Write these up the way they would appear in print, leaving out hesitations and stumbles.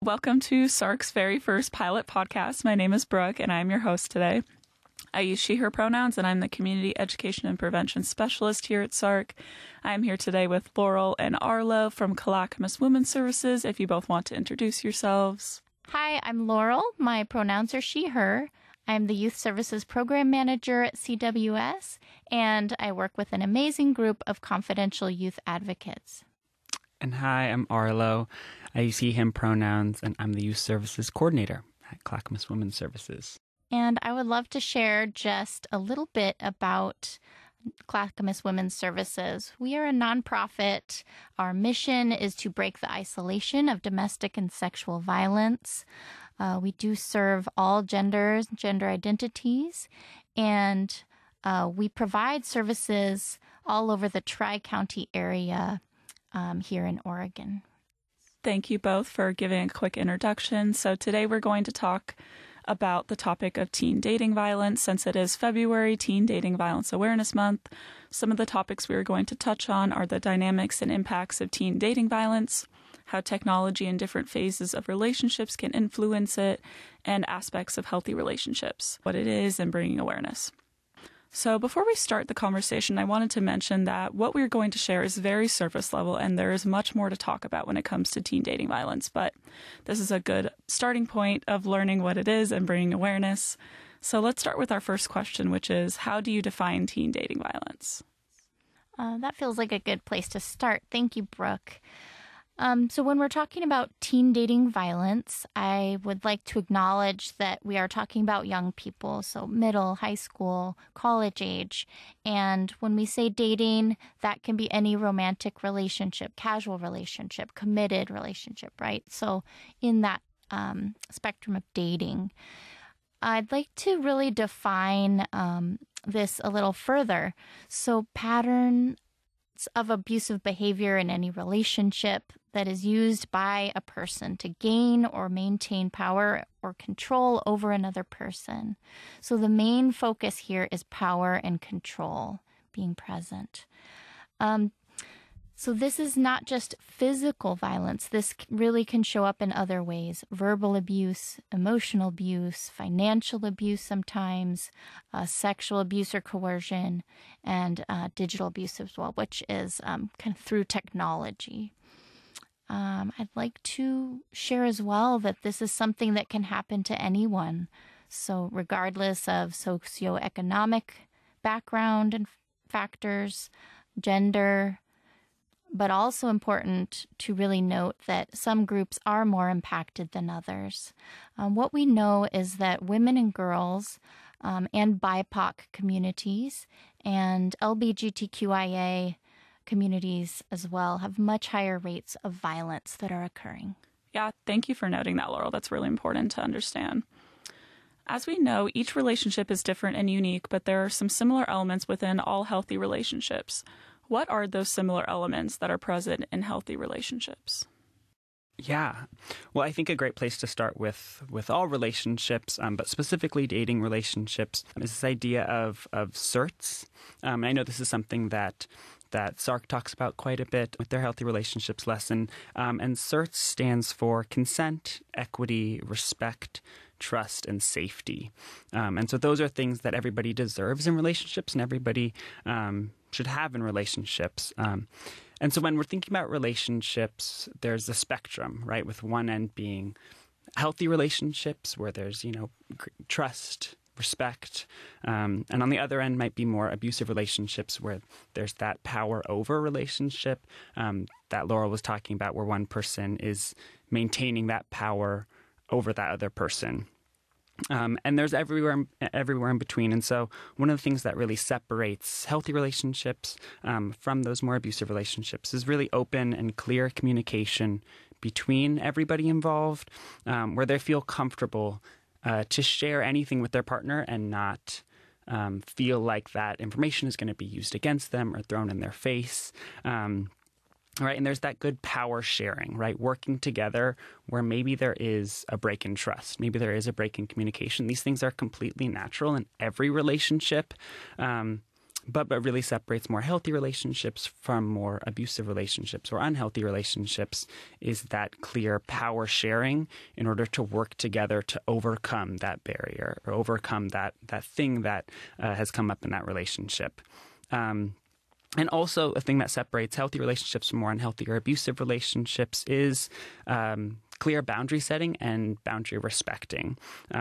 Welcome to SARC's very first pilot podcast. My name is Brooke, and I'm your host today. I use she, her pronouns, and I'm the Community Education and Prevention Specialist here at SARC. I'm here today with Laurel and Arlo from Clackamas Women's Services, if you both want to introduce yourselves. Hi, I'm Laurel. My pronouns are she, her. I'm the Youth Services Program Manager at CWS, and I work with an amazing group of confidential youth advocates. And hi, I'm Arlo. I use he, him pronouns, and I'm the Youth Services Coordinator at Clackamas Women's Services. And I would love to share just a little bit about Clackamas Women's Services. We are a nonprofit. Our mission is to break the isolation of domestic and sexual violence. We do serve all genders, gender identities, and we provide services all over the Tri-County area here in Oregon. Thank you both for giving a quick introduction. So today we're going to talk about the topic of teen dating violence. Since it is February, Teen Dating Violence Awareness Month, some of the topics we are going to touch on are the dynamics and impacts of teen dating violence, how technology and different phases of relationships can influence it, and aspects of healthy relationships, what it is, and bringing awareness. So before we start the conversation, I wanted to mention that what we're going to share is very surface level, and there is much more to talk about when it comes to teen dating violence. But this is a good starting point of learning what it is and bringing awareness. So let's start with our first question, which is, how do you define teen dating violence? That feels like a good place to start. Thank you, Brooke. So when we're talking about teen dating violence, I would like to acknowledge that we are talking about young people, so middle, high school, college age. And when we say dating, that can be any romantic relationship, casual relationship, committed relationship, right? So in that spectrum of dating, I'd like to really define this a little further. So pattern of abusive behavior in any relationship that is used by a person to gain or maintain power or control over another person. So the main focus here is power and control being present. So this is not just physical violence. This really can show up in other ways: verbal abuse, emotional abuse, financial abuse sometimes, sexual abuse or coercion, and digital abuse as well, which is kind of through technology. I'd like to share as well that this is something that can happen to anyone. So regardless of socioeconomic background and factors, gender, but also important to really note that some groups are more impacted than others. What we know is that women and girls and BIPOC communities and LGBTQIA communities as well have much higher rates of violence that are occurring. Yeah, thank you for noting that, Laurel. That's really important to understand. As we know, each relationship is different and unique, but there are some similar elements within all healthy relationships. What are those similar elements that are present in healthy relationships? Yeah. Well, I think a great place to start with all relationships, but specifically dating relationships, is this idea of certs. And I know this is something that SARC talks about quite a bit with their Healthy Relationships lesson. And CERTS stands for consent, equity, respect, trust, and safety. And so those are things that everybody deserves in relationships and everybody should have in relationships. And so when we're thinking about relationships, there's a spectrum, right? With one end being healthy relationships where there's, trust, respect. And on the other end might be more abusive relationships where there's that power over relationship that Laurel was talking about, where one person is maintaining that power over that other person. And there's everywhere in between. And so one of the things that really separates healthy relationships from those more abusive relationships is really open and clear communication between everybody involved, where they feel comfortable to share anything with their partner and not feel like that information is going to be used against them or thrown in their face. Right. And there's that good power sharing, right? Working together where maybe there is a break in trust. Maybe there is a break in communication. These things are completely natural in every relationship. but really separates more healthy relationships from more abusive relationships or unhealthy relationships is that clear power sharing in order to work together to overcome that barrier or overcome that thing that has come up in that relationship. And also a thing that separates healthy relationships from more unhealthy or abusive relationships is clear boundary setting and boundary respecting.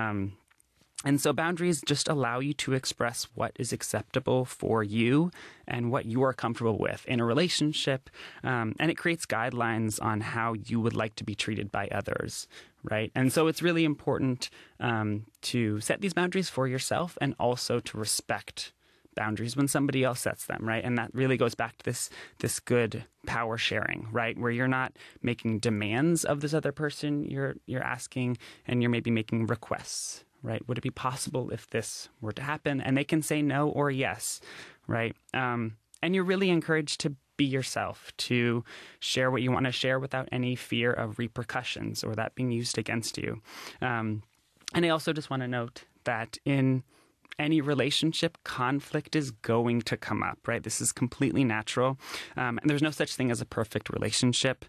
And so boundaries just allow you to express what is acceptable for you and what you are comfortable with in a relationship. And it creates guidelines on how you would like to be treated by others, right? And so it's really important to set these boundaries for yourself and also to respect boundaries when somebody else sets them, right? And that really goes back to this good power sharing, right? Where you're not making demands of this other person, you're asking and you're maybe making requests, right? Would it be possible if this were to happen? And they can say no or yes, right? And you're really encouraged to be yourself, to share what you want to share without any fear of repercussions or that being used against you. And I also just want to note that in any relationship, conflict is going to come up, right? This is completely natural. And there's no such thing as a perfect relationship.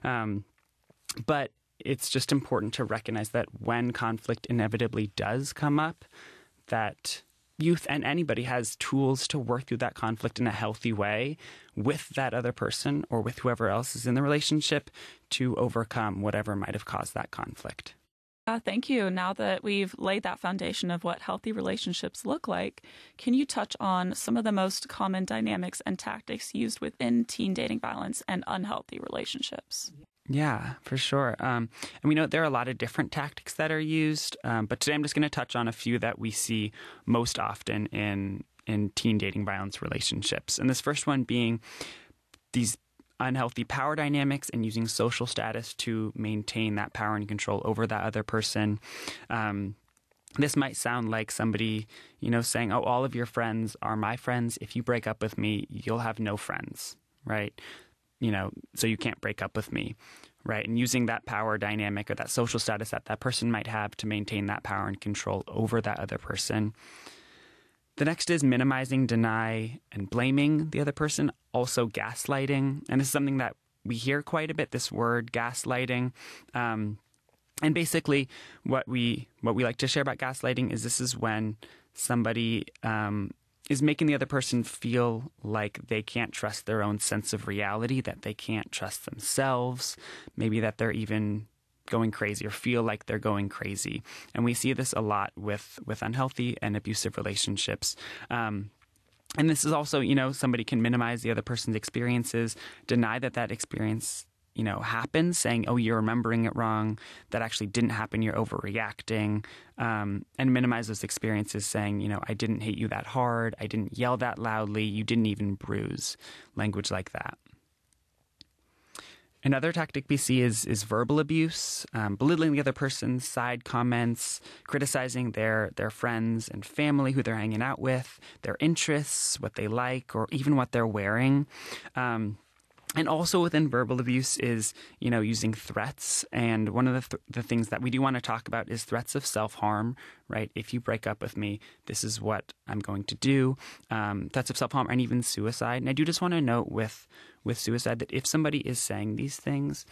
But it's just important to recognize that when conflict inevitably does come up, that youth and anybody has tools to work through that conflict in a healthy way with that other person or with whoever else is in the relationship to overcome whatever might have caused that conflict. Thank you. Now that we've laid that foundation of what healthy relationships look like, can you touch on some of the most common dynamics and tactics used within teen dating violence and unhealthy relationships? Yeah, for sure. And we know there are a lot of different tactics that are used, but today I'm just going to touch on a few that we see most often in teen dating violence relationships. And this first one being these unhealthy power dynamics and using social status to maintain that power and control over that other person. This might sound like somebody, saying, oh, all of your friends are my friends. If you break up with me, you'll have no friends, right? So you can't break up with me, right? And using that power dynamic or that social status that person might have to maintain that power and control over that other person. The next is minimizing, deny, and blaming the other person, also gaslighting. And this is something that we hear quite a bit, this word gaslighting. And basically what we like to share about gaslighting is this is when somebody is making the other person feel like they can't trust their own sense of reality, that they can't trust themselves, maybe that they're even going crazy or feel like they're going crazy. And we see this a lot with unhealthy and abusive relationships. And this is also, somebody can minimize the other person's experiences, deny that experience happened, saying, oh, you're remembering it wrong. That actually didn't happen. You're overreacting, and minimize those experiences, saying, I didn't hate you that hard. I didn't yell that loudly. You didn't even bruise. Language like that. Another tactic we see is verbal abuse, belittling the other person's side comments, criticizing their friends and family who they're hanging out with, their interests, what they like, or even what they're wearing. And also within verbal abuse is, using threats. And one of the things that we do want to talk about is threats of self-harm, right? If you break up with me, this is what I'm going to do. Threats of self-harm and even suicide. And I do just want to note with suicide that if somebody is saying these things,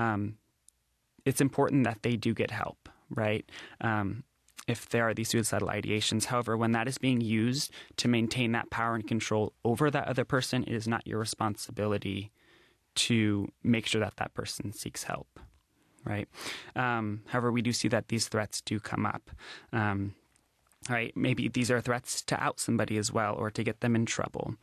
it's important that they do get help, right? If there are these suicidal ideations. However, when that is being used to maintain that power and control over that other person, it is not your responsibility to make sure that person seeks help, right? However, we do see that these threats do come up, right? Maybe these are threats to out somebody as well or to get them in trouble.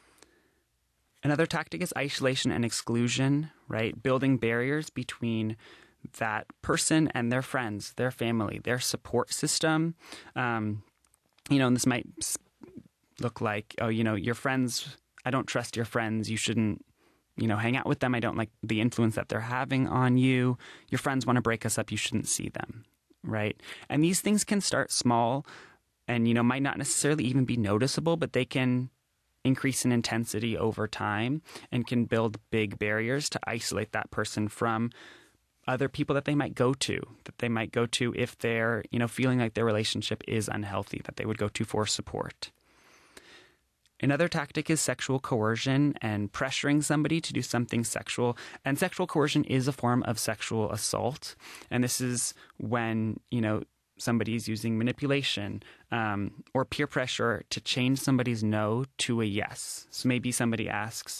Another tactic is isolation and exclusion, right? Building barriers between that person and their friends, their family, their support system. And this might look like, oh, your friends, I don't trust your friends. You shouldn't, hang out with them. I don't like the influence that they're having on you. Your friends want to break us up. You shouldn't see them, right? And these things can start small and, might not necessarily even be noticeable, but they can increase in intensity over time and can build big barriers to isolate that person from other people that they might go to if they're, feeling like their relationship is unhealthy, that they would go to for support. Another tactic is sexual coercion and pressuring somebody to do something sexual. And sexual coercion is a form of sexual assault. And this is when, somebody's using manipulation or peer pressure to change somebody's no to a yes. So maybe somebody asks,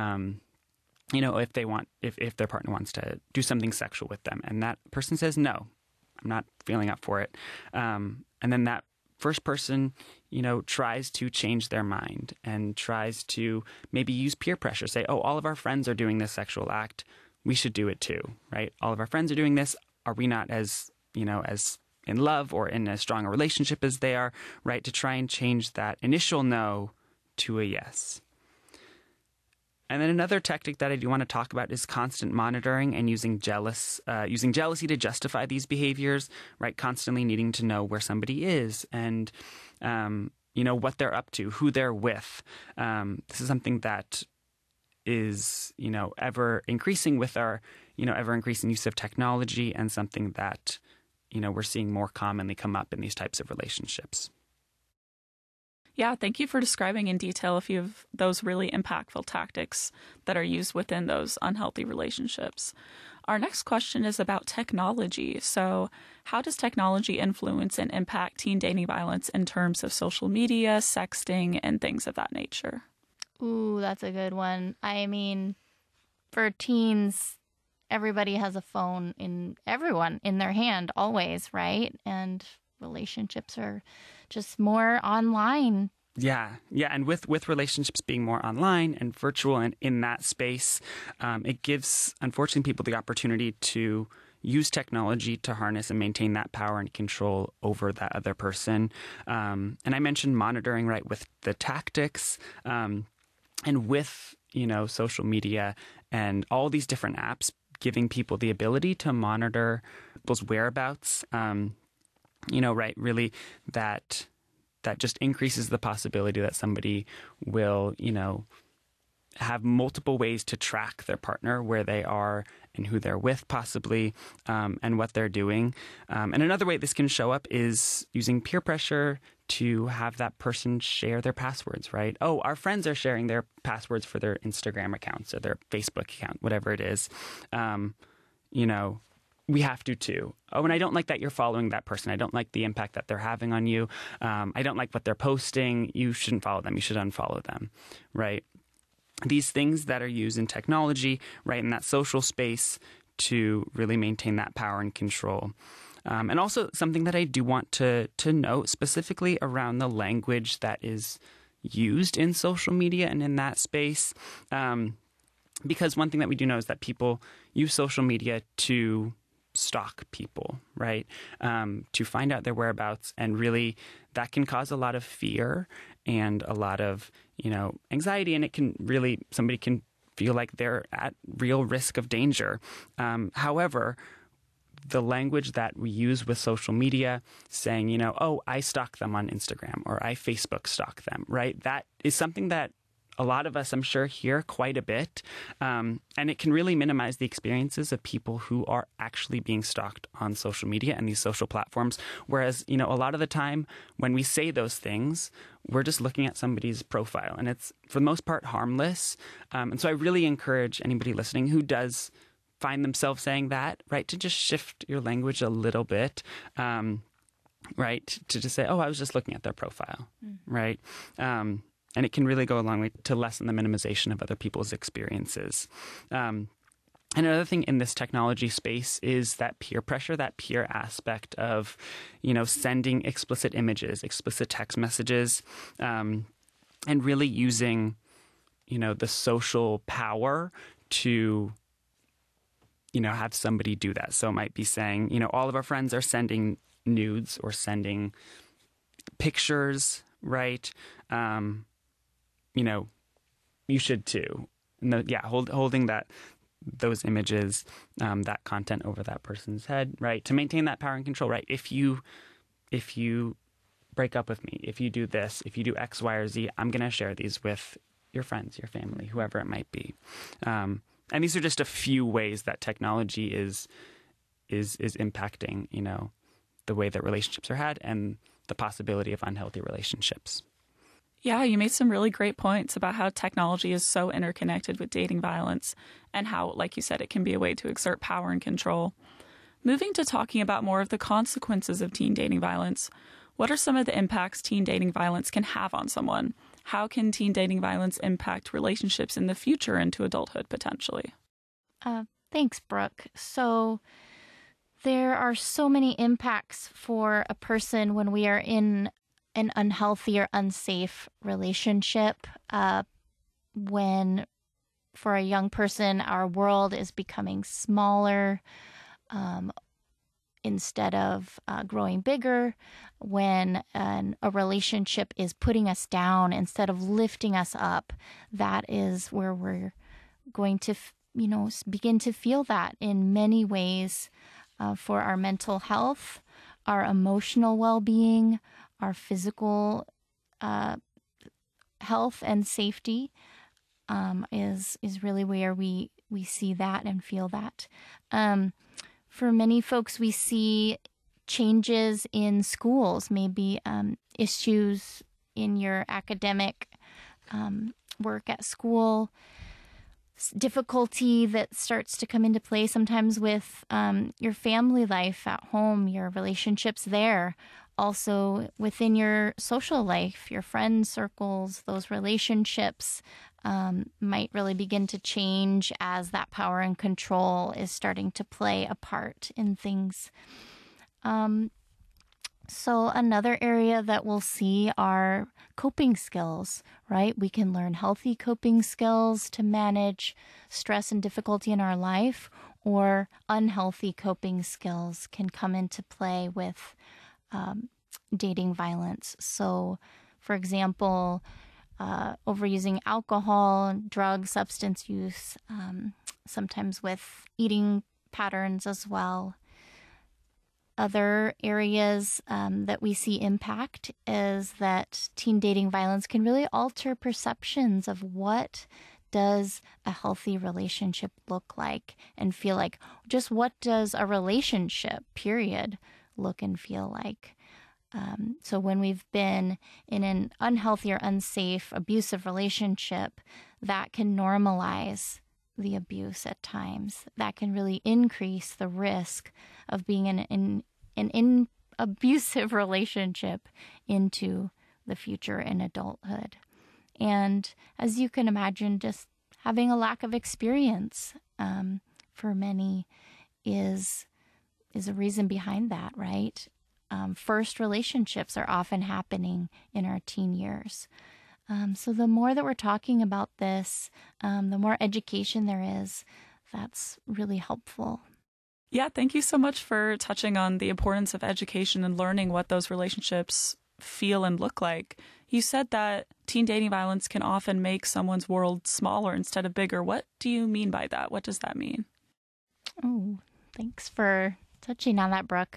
if their partner wants to do something sexual with them, and that person says, no, I'm not feeling up for it. And then that first person, tries to change their mind and tries to maybe use peer pressure, say, oh, all of our friends are doing this sexual act. We should do it too, right? All of our friends are doing this. Are we not as in love or in as strong a relationship as they are, right? To try and change that initial no to a yes. And then another tactic that I do want to talk about is constant monitoring and using jealousy to justify these behaviors, right? Constantly needing to know where somebody is and, what they're up to, who they're with. This is something that is, ever increasing with our, ever increasing use of technology, and something that, we're seeing more commonly come up in these types of relationships. Yeah, thank you for describing in detail a few of those really impactful tactics that are used within those unhealthy relationships. Our next question is about technology. So, how does technology influence and impact teen dating violence in terms of social media, sexting, and things of that nature? Ooh, that's a good one. I mean, for teens, everybody has a phone in their hand always, right? And relationships are just more online. Yeah. And with relationships being more online and virtual and in that space, it gives, unfortunately, people the opportunity to use technology to harness and maintain that power and control over that other person. And I mentioned monitoring, right, with the tactics, and with, social media and all these different apps giving people the ability to monitor people's whereabouts, right, really that just increases the possibility that somebody will, have multiple ways to track their partner, where they are and who they're with possibly, and what they're doing. And another way this can show up is using peer pressure to have that person share their passwords, right? Oh, our friends are sharing their passwords for their Instagram accounts or their Facebook account, whatever it is. We have to too. Oh, and I don't like that you're following that person. I don't like the impact that they're having on you. I don't like what they're posting. You shouldn't follow them. You should unfollow them, right? These things that are used in technology, right, in that social space to really maintain that power and control. And also something that I do want to note specifically around the language that is used in social media and in that space. Because one thing that we do know is that people use social media to stalk people, right? To find out their whereabouts, and really that can cause a lot of fear and a lot of, anxiety, and it can really, somebody can feel like they're at real risk of danger. However, the language that we use with social media, saying, oh, I stalk them on Instagram or I Facebook stalk them, right? That is something that a lot of us, I'm sure, hear quite a bit. And it can really minimize the experiences of people who are actually being stalked on social media and these social platforms. Whereas, a lot of the time when we say those things, we're just looking at somebody's profile, and it's for the most part harmless. And so I really encourage anybody listening who does find themselves saying that, right, to just shift your language a little bit, right, to just say, oh, I was just looking at their profile, right? And it can really go a long way to lessen the minimization of other people's experiences. And another thing in this technology space is that peer pressure, that peer aspect of, sending explicit images, explicit text messages, and really using, the social power to, have somebody do that. So it might be saying, all of our friends are sending nudes or sending pictures, right? You should too. And holding those images, that content over that person's head, right? To maintain that power and control, right? If you break up with me, if you do this, if you do X, Y, or Z, I'm going to share these with your friends, your family, whoever it might be. And these are just a few ways that technology is impacting, the way that relationships are had and the possibility of unhealthy relationships. Yeah, you made some really great points about how technology is so interconnected with dating violence and how, like you said, it can be a way to exert power and control. Moving to talking about more of the consequences of teen dating violence, what are some of the impacts teen dating violence can have on someone? How can teen dating violence impact relationships in the future into adulthood potentially? Thanks, Brooke. So there are so many impacts for a person when we are in an unhealthy or unsafe relationship. When, for a young person, our world is becoming smaller instead of growing bigger, when a relationship is putting us down instead of lifting us up, that is where we're going to, begin to feel that in many ways for our mental health, our emotional well-being, our physical health and safety is really where we see that and feel that. For many folks, we see changes in schools, maybe issues in your academic work at school, difficulty that starts to come into play sometimes with your family life at home, your relationships there. Also within your social life, your friend circles, those relationships might really begin to change as that power and control is starting to play a part in things. So another area that we'll see are coping skills, right? We can learn healthy coping skills to manage stress and difficulty in our life, or unhealthy coping skills can come into play with dating violence. So, for example, overusing alcohol, drugs, substance use, sometimes with eating patterns as well. Other areas that we see impact is that teen dating violence can really alter perceptions of what does a healthy relationship look like and feel like. Just what does a relationship, period, look and feel like. So when we've been in an unhealthy or unsafe, abusive relationship, that can normalize the abuse at times. That can really increase the risk of being in an abusive relationship into the future in adulthood. And as you can imagine, just having a lack of experience for many is a reason behind that, right? First relationships are often happening in our teen years. So the more that we're talking about this, the more education there is, that's really helpful. Yeah, thank you so much for touching on the importance of education and learning what those relationships feel and look like. You said that teen dating violence can often make someone's world smaller instead of bigger. What do you mean by that? What does that mean? Oh, thanks for touching on that, Brooke.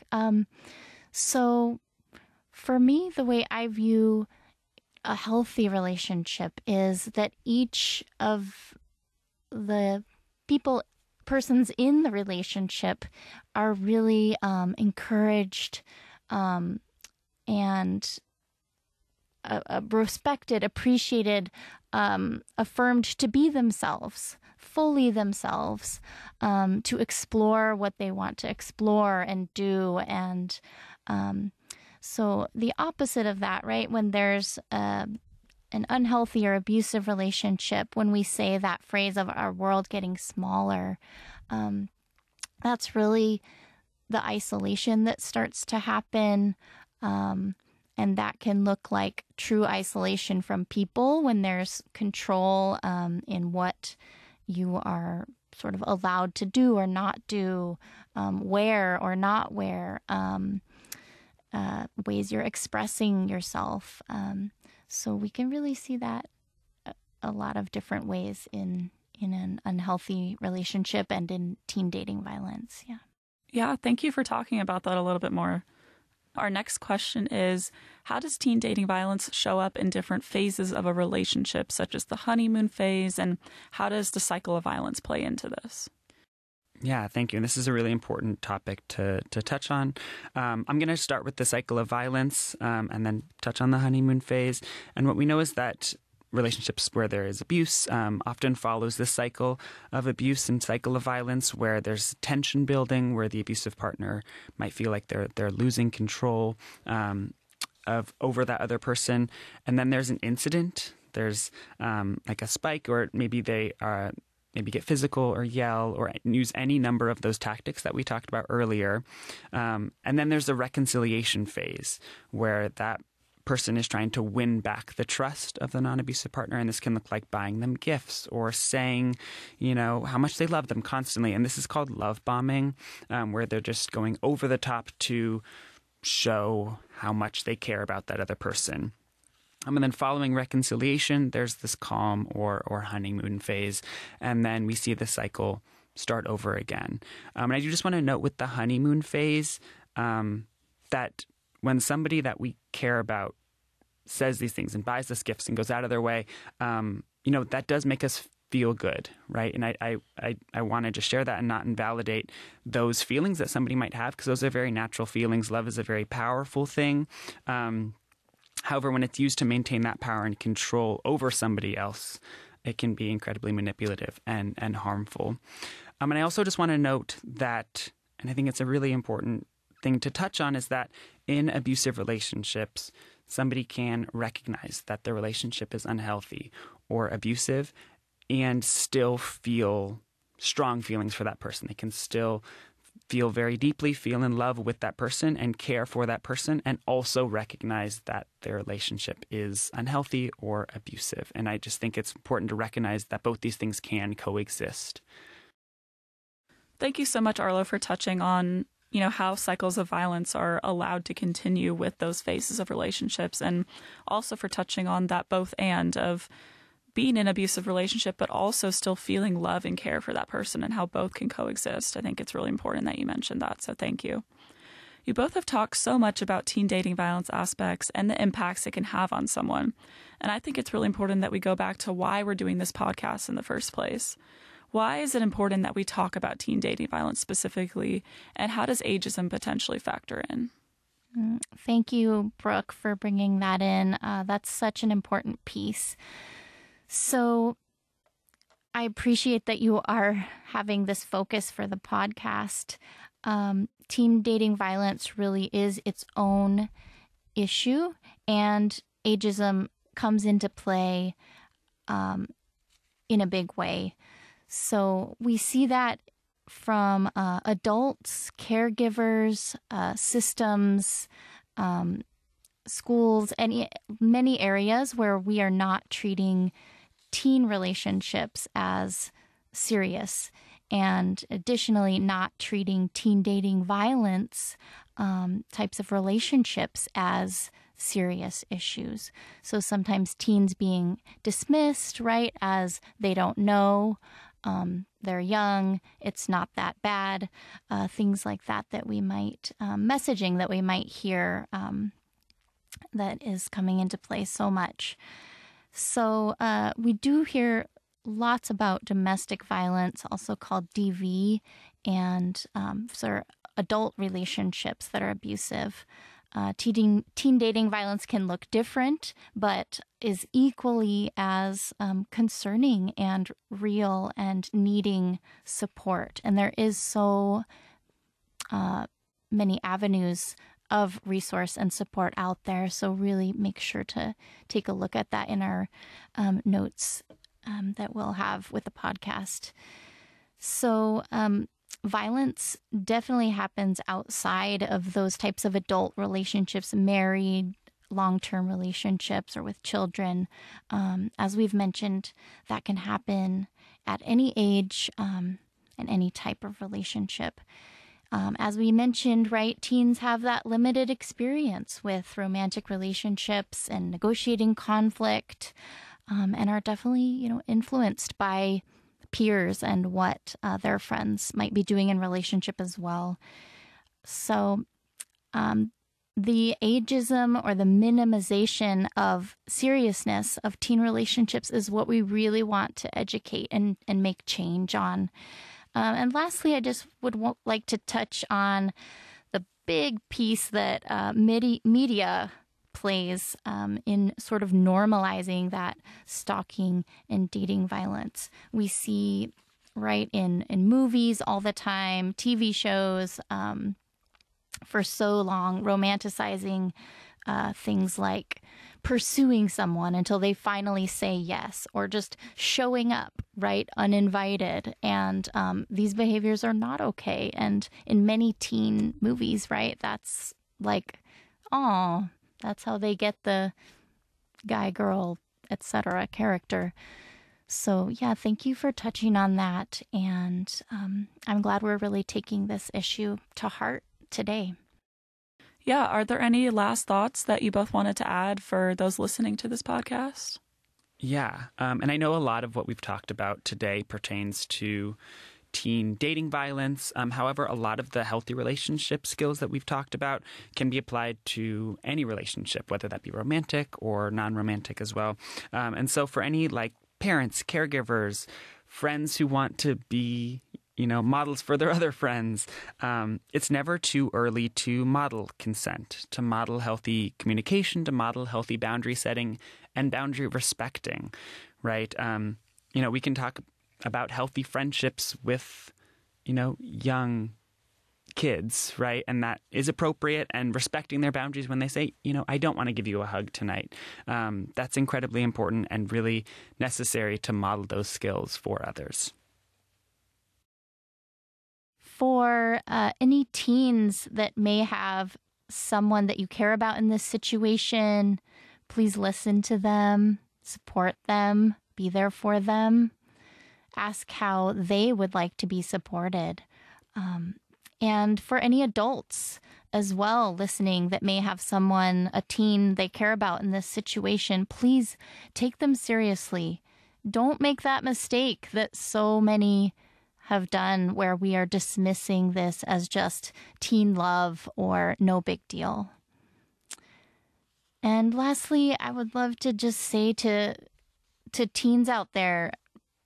So for me, the way I view a healthy relationship is that each of the persons in the relationship are really encouraged and respected, appreciated, affirmed to be themselves, fully themselves, to explore what they want to explore and do. And so the opposite of that, right? When there's an unhealthy or abusive relationship, when we say that phrase of our world getting smaller, that's really the isolation that starts to happen. And that can look like true isolation from people when there's control in what you are sort of allowed to do or not do, wear or not wear, ways you're expressing yourself. So we can really see that a lot of different ways in an unhealthy relationship and in teen dating violence. Yeah. Yeah, thank you for talking about that a little bit more. Our next question is, how does teen dating violence show up in different phases of a relationship, such as the honeymoon phase, and how does the cycle of violence play into this? Yeah, thank you. And this is a really important topic to touch on. I'm going to start with the cycle of violence and then touch on the honeymoon phase. And what we know is that relationships where there is abuse often follows this cycle of abuse and cycle of violence, where there's tension building, where the abusive partner might feel like they're losing control over that other person. And then there's an incident. There's like a spike, or maybe they maybe get physical or yell or use any number of those tactics that we talked about earlier. And then there's the reconciliation phase, where that person is trying to win back the trust of the non-abusive partner. And this can look like buying them gifts or saying, how much they love them constantly. And this is called love bombing, where they're just going over the top to show how much they care about that other person. And then following reconciliation, there's this calm or honeymoon phase. And then we see the cycle start over again. And I do just want to note with the honeymoon phase that when somebody that we care about says these things and buys us gifts and goes out of their way, that does make us feel good, right? And I want to just share that and not invalidate those feelings that somebody might have, because those are very natural feelings. Love is a very powerful thing. However, when it's used to maintain that power and control over somebody else, it can be incredibly manipulative and harmful. And I also just want to note that, and I think it's a really important thing to touch on, is that in abusive relationships, somebody can recognize that the relationship is unhealthy or abusive and still feel strong feelings for that person. They can still feel very deeply, feel in love with that person and care for that person, and also recognize that their relationship is unhealthy or abusive. And I just think it's important to recognize that both these things can coexist. Thank you so much, Arlo, for touching on, how cycles of violence are allowed to continue with those phases of relationships, and also for touching on that both and of being in an abusive relationship, but also still feeling love and care for that person, and how both can coexist. I think it's really important that you mentioned that, so thank you. You both have talked so much about teen dating violence aspects and the impacts it can have on someone. And I think it's really important that we go back to why we're doing this podcast in the first place. Why is it important that we talk about teen dating violence specifically, and how does ageism potentially factor in? Thank you, Brooke, for bringing that in. That's such an important piece. So I appreciate that you are having this focus for the podcast. Teen dating violence really is its own issue, and ageism comes into play in a big way. So we see that from adults, caregivers, systems, schools, and many areas where we are not treating teen relationships as serious, and additionally not treating teen dating violence types of relationships as serious issues. So sometimes teens being dismissed, right, as they don't know, they're young, it's not that bad, things like that we might, messaging that we might hear that is coming into play so much. So we do hear lots about domestic violence, also called DV, and adult relationships that are abusive. Teen dating violence can look different, but is equally as concerning and real and needing support. And there is so many avenues of resource and support out there. So really make sure to take a look at that in our notes that we'll have with the podcast. So violence definitely happens outside of those types of adult relationships, married, long-term relationships, or with children. As we've mentioned, that can happen at any age and any type of relationship. As we mentioned, right, teens have that limited experience with romantic relationships and negotiating conflict, and are definitely, influenced by peers and what their friends might be doing in relationship as well. So the ageism or the minimization of seriousness of teen relationships is what we really want to educate and make change on. And lastly, I just would like to touch on the big piece that media plays in sort of normalizing that stalking and dating violence. We see right in movies all the time, TV shows, for so long, romanticizing things like pursuing someone until they finally say yes, or just showing up, right, uninvited. And these behaviors are not okay. And in many teen movies, right, that's like, oh, that's how they get the guy, girl, etc. character. So yeah, thank you for touching on that. And I'm glad we're really taking this issue to heart today. Yeah, are there any last thoughts that you both wanted to add for those listening to this podcast? Yeah, and I know a lot of what we've talked about today pertains to teen dating violence. However, a lot of the healthy relationship skills that we've talked about can be applied to any relationship, whether that be romantic or non-romantic as well. And so for any parents, caregivers, friends who want to be models for their other friends. It's never too early to model consent, to model healthy communication, to model healthy boundary setting and boundary respecting, right? We can talk about healthy friendships with, young kids, right? And that is appropriate, and respecting their boundaries when they say, I don't want to give you a hug tonight. That's incredibly important and really necessary to model those skills for others. For any teens that may have someone that you care about in this situation, please listen to them, support them, be there for them, ask how they would like to be supported. And for any adults as well listening that may have someone, a teen they care about in this situation, please take them seriously. Don't make that mistake that so many have done, where we are dismissing this as just teen love or no big deal. And lastly, I would love to just say to teens out there,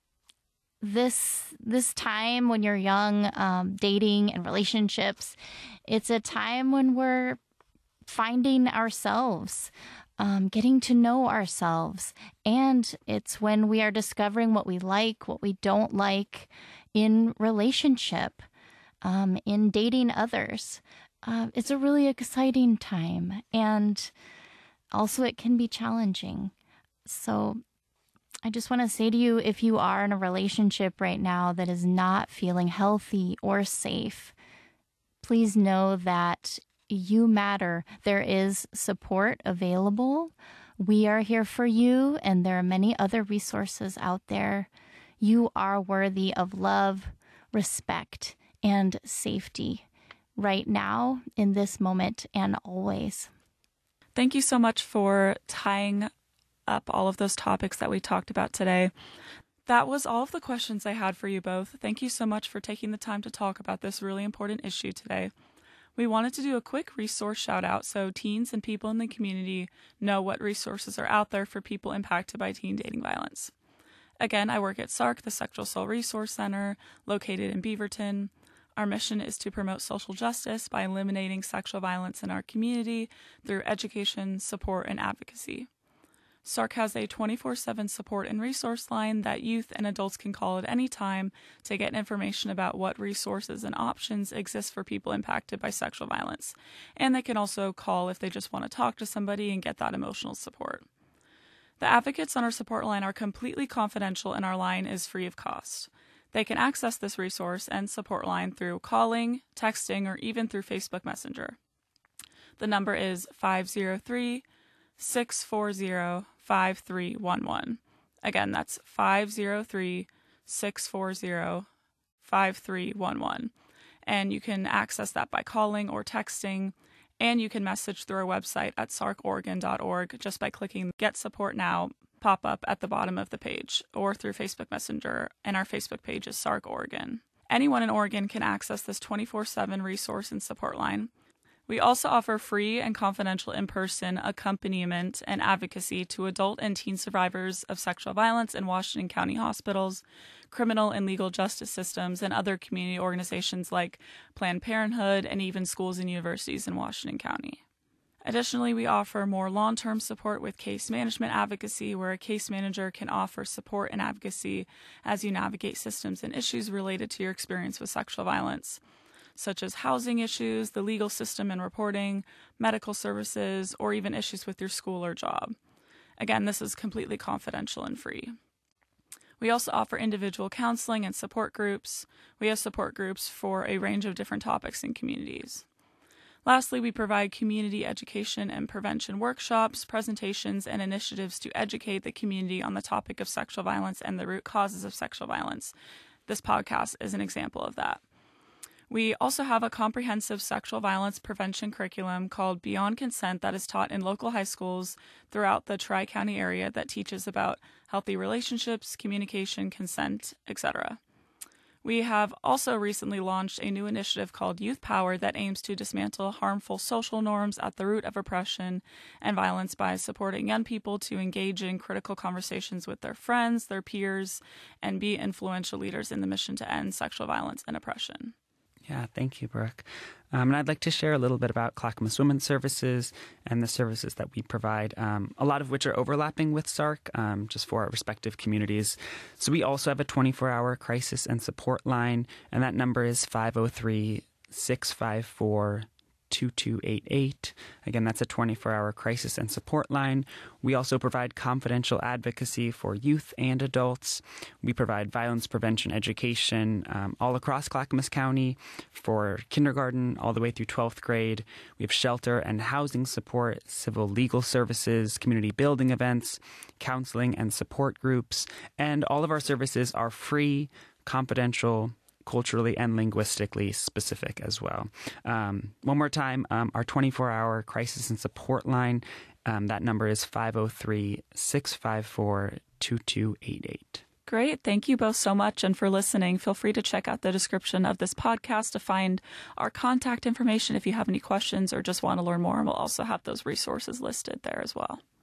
this time when you're young, dating and relationships, it's a time when we're finding ourselves, getting to know ourselves. And it's when we are discovering what we like, what we don't like in relationship, in dating others. It's a really exciting time. And also it can be challenging. So I just want to say to you, if you are in a relationship right now that is not feeling healthy or safe, please know that you matter. There is support available. We are here for you, and there are many other resources out there. You are worthy of love, respect, and safety right now, in this moment, and always. Thank you so much for tying up all of those topics that we talked about today. That was all of the questions I had for you both. Thank you so much for taking the time to talk about this really important issue today. We wanted to do a quick resource shout out so teens and people in the community know what resources are out there for people impacted by teen dating violence. Again, I work at SARC, the Sexual Soul Resource Center, located in Beaverton. Our mission is to promote social justice by eliminating sexual violence in our community through education, support, and advocacy. SARC has a 24/7 support and resource line that youth and adults can call at any time to get information about what resources and options exist for people impacted by sexual violence. And they can also call if they just want to talk to somebody and get that emotional support. The advocates on our support line are completely confidential, and our line is free of cost. They can access this resource and support line through calling, texting, or even through Facebook Messenger. The number is 503-640-5311. Again, that's 503-640-5311. And you can access that by calling or texting, and you can message through our website at sarcoregon.org just by clicking Get Support Now pop up at the bottom of the page, or through Facebook Messenger, and our Facebook page is SARC Oregon. Anyone in Oregon can access this 24/7 resource and support line. We also offer free and confidential in-person accompaniment and advocacy to adult and teen survivors of sexual violence in Washington County hospitals, criminal and legal justice systems, and other community organizations like Planned Parenthood and even schools and universities in Washington County. Additionally, we offer more long-term support with case management advocacy, where a case manager can offer support and advocacy as you navigate systems and issues related to your experience with sexual violence, such as housing issues, the legal system and reporting, medical services, or even issues with your school or job. Again, this is completely confidential and free. We also offer individual counseling and support groups. We have support groups for a range of different topics and communities. Lastly, we provide community education and prevention workshops, presentations, and initiatives to educate the community on the topic of sexual violence and the root causes of sexual violence. This podcast is an example of that. We also have a comprehensive sexual violence prevention curriculum called Beyond Consent that is taught in local high schools throughout the Tri-County area that teaches about healthy relationships, communication, consent, etc. We have also recently launched a new initiative called Youth Power that aims to dismantle harmful social norms at the root of oppression and violence by supporting young people to engage in critical conversations with their friends, their peers, and be influential leaders in the mission to end sexual violence and oppression. Yeah, thank you, Brooke. And I'd like to share a little bit about Clackamas Women's Services and the services that we provide, a lot of which are overlapping with SARC, just for our respective communities. So we also have a 24-hour crisis and support line, and that number is 503-654-2288. Again, that's a 24-hour crisis and support line. We also provide confidential advocacy for youth and adults. We provide violence prevention education all across Clackamas County for kindergarten all the way through 12th grade. We have shelter and housing support, civil legal services, community building events, counseling and support groups. And all of our services are free, confidential, culturally and linguistically specific as well. One more time, our 24-hour crisis and support line, that number is 503-654-2288. Great. Thank you both so much. And for listening, feel free to check out the description of this podcast to find our contact information if you have any questions or just want to learn more. And we'll also have those resources listed there as well.